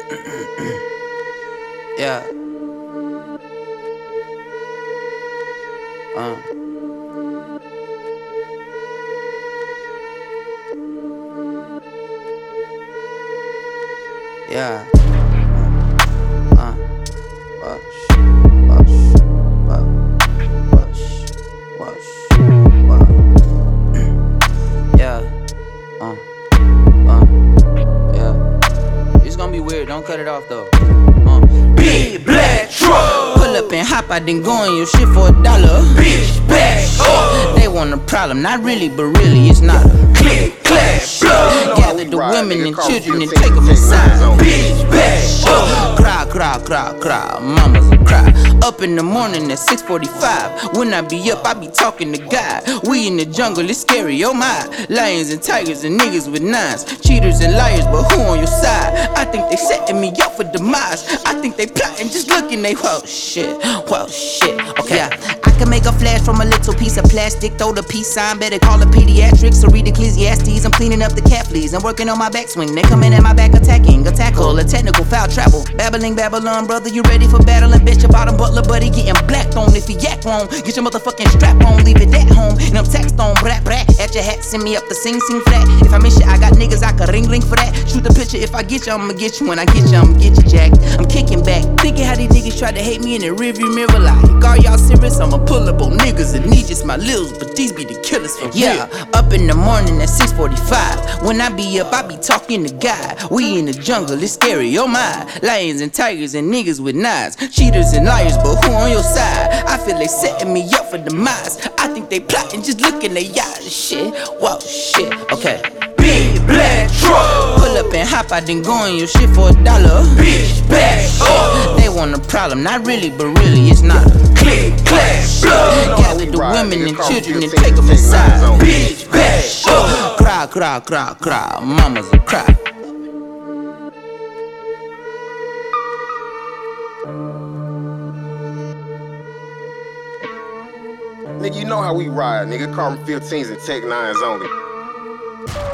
Yeah. Yeah. Yeah. Yeah. It's gonna be weird, don't cut it off though. Big black truck. Pull up and hop, I didn't go on your shit for $1. Bitch back up. They want a problem, not really, but really it's not a Click, clack, blood. gather the women and children and take them inside. Bitch back up. Cry, cry, cry, cry, mamas will cry. Up in the morning at 6:45. When I be up, I be talking to God. We in the jungle, it's scary, oh my. Lions and tigers and niggas with nines. Cheaters and liars, but who on your side? I think they setting me up for demise. I think they plotting, just looking, they whoa shit. Okay, yeah. I can make a flash from a little piece of plastic. Throw the peace sign, better call the pediatrics or read Ecclesiastes. I'm cleaning up the cat fleas. I'm working on my backswing. They coming at my back attacking. A tackle, a technical foul travel. Babbling Babylon, brother, you ready for battling? Bitch, your bottom butler, buddy, getting blacked on. If he yak wrong, get your motherfucking strap on. Leave it at home, and I'm taxed on. Brat, at your hat, send me up the sing flat. If I miss you, I got niggas I can ring for that. Shoot the picture, if I get you, I'ma get you. When I get you, I'ma get you jacked. I'm kicking back, thinking how these niggas try to hate me in the rearview mirror. Like, are y'all serious? I'ma pull up on niggas and need just my lils, but these be the killers for real. Up in the morning at 6:45. When I be up, I be talking to God. We in the jungle, it's scary, oh my. Lions and tigers and niggas with knives. Cheaters and liars, but who on your side? I feel they setting me up for demise. I think they plotting, just look in their eyes. Shit, whoa, shit, okay. Big black truck. Pull up and hop, I didn't go on your shit for $1. Bitch back up. They want a problem, not really, but really it's not a Click, clack, blood. gather the women and children and take them inside. Bitch back up. Cry, cry, cry, cry, mamas will cry. Nigga, you know how we ride, nigga. Carbon 15s and Tech 9s only.